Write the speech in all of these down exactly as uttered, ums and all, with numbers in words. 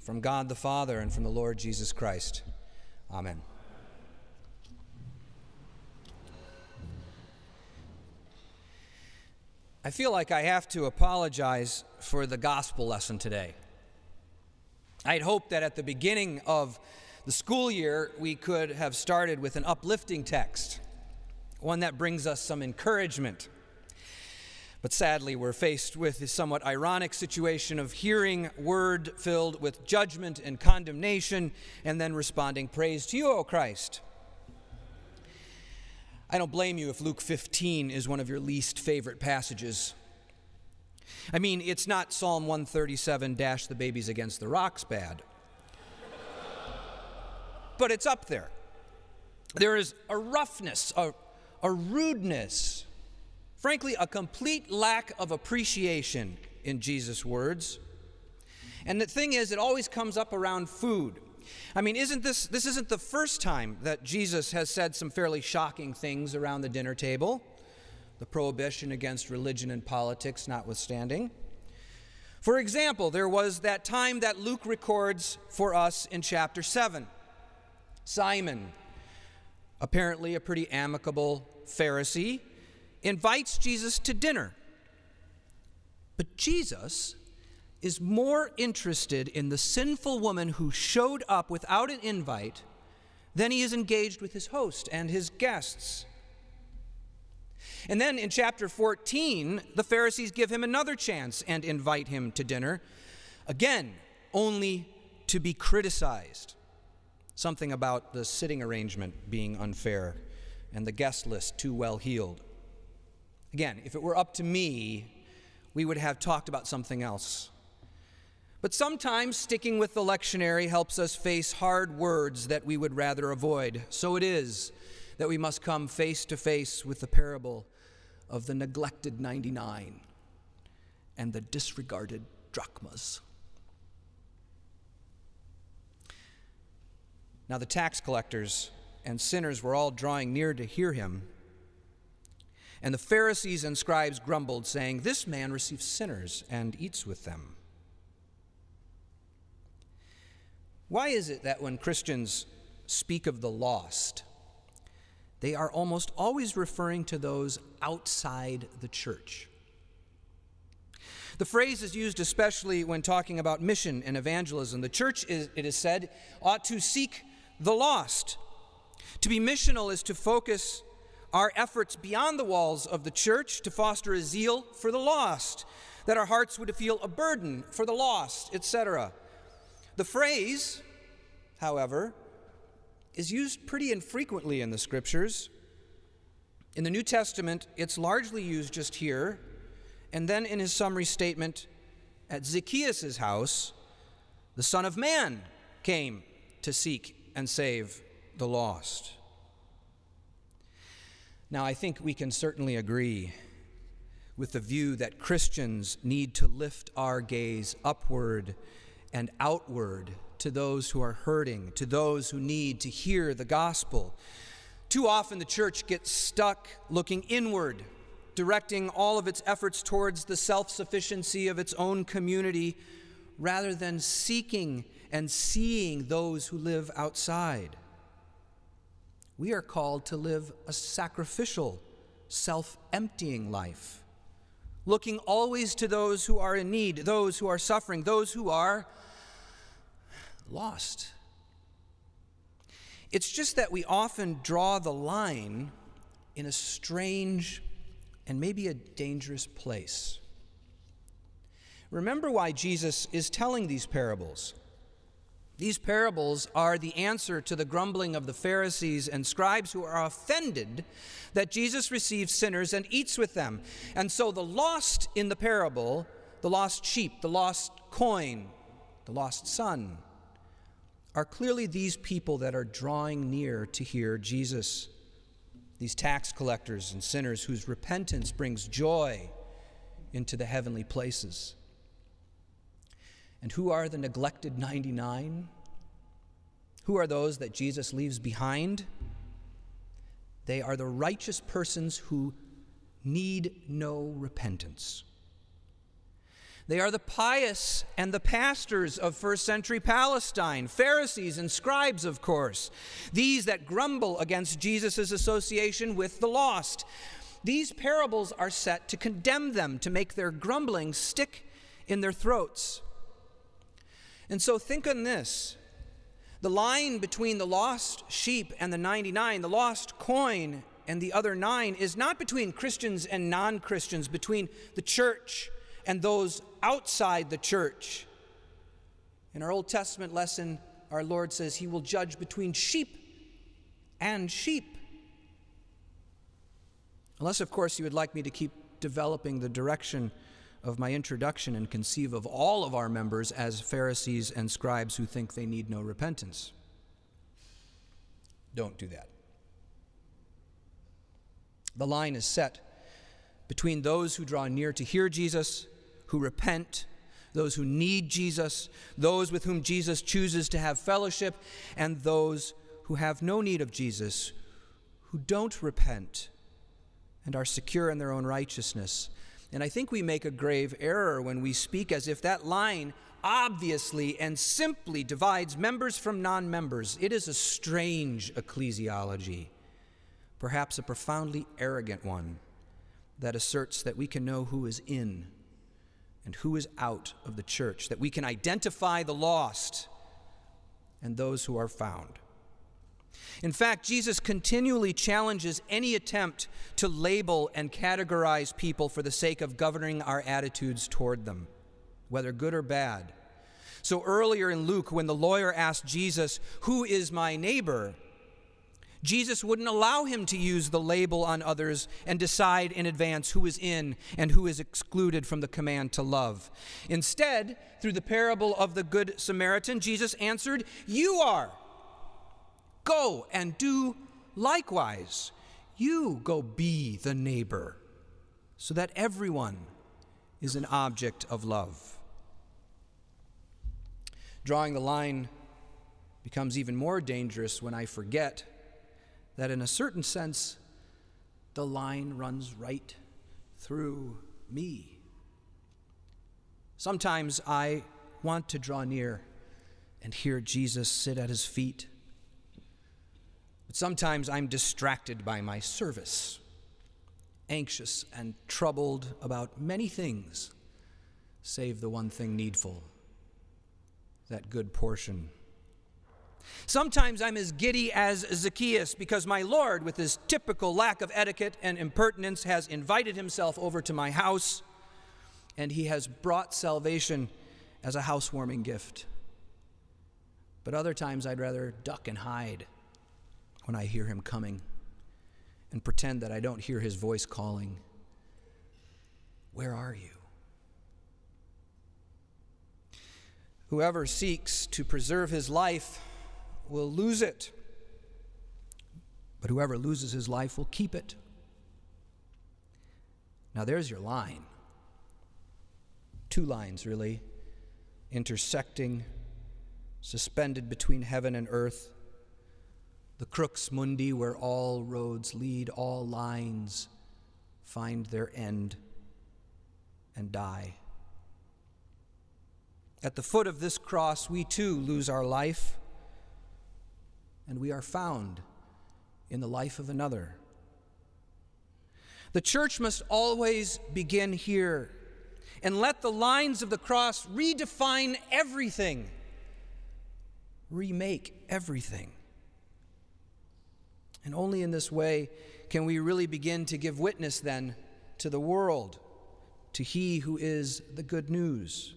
from God the Father and from the Lord Jesus Christ. Amen. I feel like I have to apologize for the gospel lesson today. I'd hoped that at the beginning of the school year we could have started with an uplifting text, one that brings us some encouragement. But sadly, we're faced with the somewhat ironic situation of hearing word filled with judgment and condemnation and then responding, "Praise to you, O Christ." I don't blame you if Luke fifteen is one of your least favorite passages. I mean, it's not Psalm one thirty-seven, dash the babies against the rocks bad. But it's up there. There is a roughness, a, a rudeness, frankly, a complete lack of appreciation in Jesus' words. And the thing is, it always comes up around food. I mean, isn't this, this isn't the first time that Jesus has said some fairly shocking things around the dinner table, the prohibition against religion and politics notwithstanding. For example, there was that time that Luke records for us in chapter seven. Simon, apparently a pretty amicable Pharisee, invites Jesus to dinner. But Jesus is more interested in the sinful woman who showed up without an invite than he is engaged with his host and his guests. And then in chapter fourteen, the Pharisees give him another chance and invite him to dinner, again, only to be criticized. Something about the sitting arrangement being unfair and the guest list too well-heeled. Again, if it were up to me, we would have talked about something else. But sometimes sticking with the lectionary helps us face hard words that we would rather avoid. So it is that we must come face to face with the parable of the neglected ninety-nine and the disregarded drachmas. Now the tax collectors and sinners were all drawing near to hear him. And the Pharisees and scribes grumbled, saying, "This man receives sinners and eats with them." Why is it that when Christians speak of the lost, they are almost always referring to those outside the church? The phrase is used especially when talking about mission and evangelism. The church, is, it is said, ought to seek the lost. To be missional is to focus our efforts beyond the walls of the church, to foster a zeal for the lost, that our hearts would feel a burden for the lost, et cetera. The phrase, however, is used pretty infrequently in the scriptures. In the New Testament, it's largely used just here, and then in his summary statement, at Zacchaeus' house, the Son of Man came to seek and save the lost. Now, I think we can certainly agree with the view that Christians need to lift our gaze upward and outward to those who are hurting, to those who need to hear the gospel. Too often the church gets stuck looking inward, directing all of its efforts towards the self-sufficiency of its own community, rather than seeking and seeing those who live outside. We are called to live a sacrificial, self-emptying life, looking always to those who are in need, those who are suffering, those who are lost. It's just that we often draw the line in a strange and maybe a dangerous place. Remember why Jesus is telling these parables. These parables are the answer to the grumbling of the Pharisees and scribes who are offended that Jesus receives sinners and eats with them. And so the lost in the parable, the lost sheep, the lost coin, the lost son, are clearly these people that are drawing near to hear Jesus. These tax collectors and sinners whose repentance brings joy into the heavenly places. And who are the neglected ninety-nine? Who are those that Jesus leaves behind? They are the righteous persons who need no repentance. They are the pious and the pastors of first century Palestine, Pharisees and scribes, of course, these that grumble against Jesus' association with the lost. These parables are set to condemn them, to make their grumbling stick in their throats. And so think on this. The line between the lost sheep and the ninety-nine, the lost coin and the other nine, is not between Christians and non-Christians, between the church and those outside the church. In our Old Testament lesson, our Lord says he will judge between sheep and sheep. Unless, of course, you would like me to keep developing the direction of my introduction and conceive of all of our members as Pharisees and scribes who think they need no repentance. Don't do that. The line is set between those who draw near to hear Jesus, who repent, those who need Jesus, those with whom Jesus chooses to have fellowship, and those who have no need of Jesus, who don't repent and are secure in their own righteousness. And I think we make a grave error when we speak as if that line obviously and simply divides members from non-members. It is a strange ecclesiology, perhaps a profoundly arrogant one, that asserts that we can know who is in and who is out of the church, that we can identify the lost and those who are found. In fact, Jesus continually challenges any attempt to label and categorize people for the sake of governing our attitudes toward them, whether good or bad. So earlier in Luke, when the lawyer asked Jesus, "Who is my neighbor?" Jesus wouldn't allow him to use the label on others and decide in advance who is in and who is excluded from the command to love. Instead, through the parable of the Good Samaritan, Jesus answered, "You are. Go and do likewise. You go be the neighbor, so that everyone is an object of love." Drawing the line becomes even more dangerous when I forget that in a certain sense, the line runs right through me. Sometimes I want to draw near and hear Jesus sit at his feet. But sometimes I'm distracted by my service, anxious and troubled about many things, save the one thing needful, that good portion. Sometimes I'm as giddy as Zacchaeus because my Lord, with his typical lack of etiquette and impertinence, has invited himself over to my house, and he has brought salvation as a housewarming gift. But other times I'd rather duck and hide when I hear him coming and pretend that I don't hear his voice calling, "Where are you?" Whoever seeks to preserve his life will lose it, but whoever loses his life will keep it. Now there's your line. Two lines, really, intersecting, suspended between heaven and earth. The crux mundi, where all roads lead, all lines find their end and die. At the foot of this cross, we too lose our life, and we are found in the life of another. The church must always begin here and let the lines of the cross redefine everything, remake everything. And only in this way can we really begin to give witness then to the world, to he who is the good news.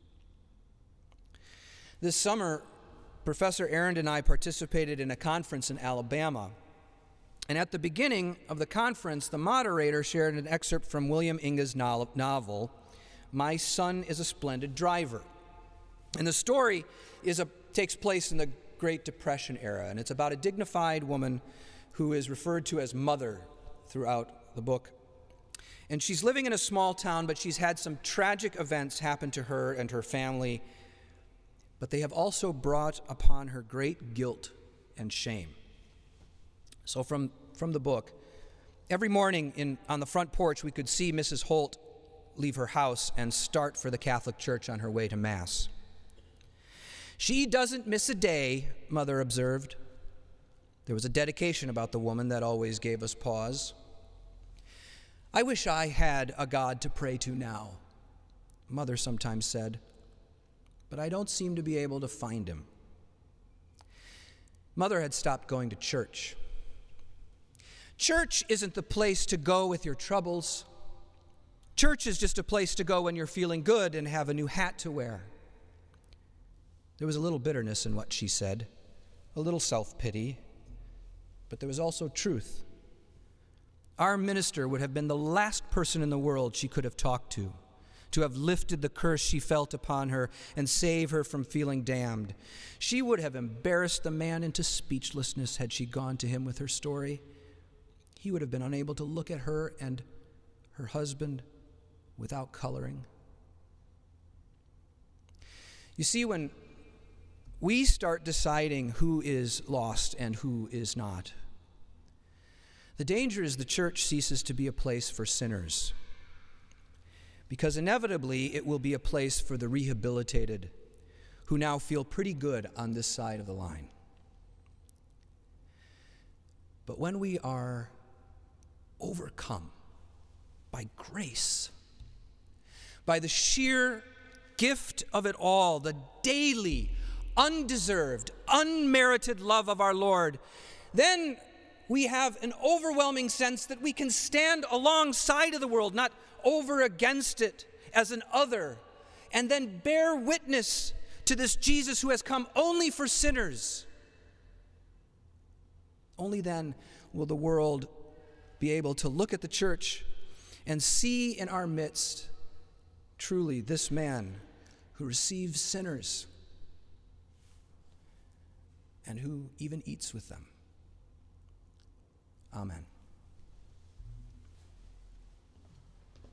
This summer, Professor Arend and I participated in a conference in Alabama. And at the beginning of the conference, the moderator shared an excerpt from William Inge's novel, My Son is a Splendid Driver. And the story is a, takes place in the Great Depression era, and it's about a dignified woman who is referred to as Mother throughout the book. And she's living in a small town, but she's had some tragic events happen to her and her family, but they have also brought upon her great guilt and shame. So from, from the book, every morning in, on the front porch, we could see Missus Holt leave her house and start for the Catholic Church on her way to Mass. She doesn't miss a day, Mother observed. There was a dedication about the woman that always gave us pause. I wish I had a God to pray to now, Mother sometimes said, but I don't seem to be able to find him. Mother had stopped going to church. Church isn't the place to go with your troubles. Church is just a place to go when you're feeling good and have a new hat to wear. There was a little bitterness in what she said, a little self-pity, but there was also truth. Our minister would have been the last person in the world she could have talked to, to have lifted the curse she felt upon her and save her from feeling damned. She would have embarrassed the man into speechlessness had she gone to him with her story. He would have been unable to look at her and her husband without coloring. You see, when we start deciding who is lost and who is not, the danger is the church ceases to be a place for sinners, because inevitably it will be a place for the rehabilitated who now feel pretty good on this side of the line. But when we are overcome by grace, by the sheer gift of it all, the daily, undeserved, unmerited love of our Lord, then we have an overwhelming sense that we can stand alongside of the world, not over against it as an other, and then bear witness to this Jesus who has come only for sinners. Only then will the world be able to look at the church and see in our midst truly this man who receives sinners and who even eats with them. Amen.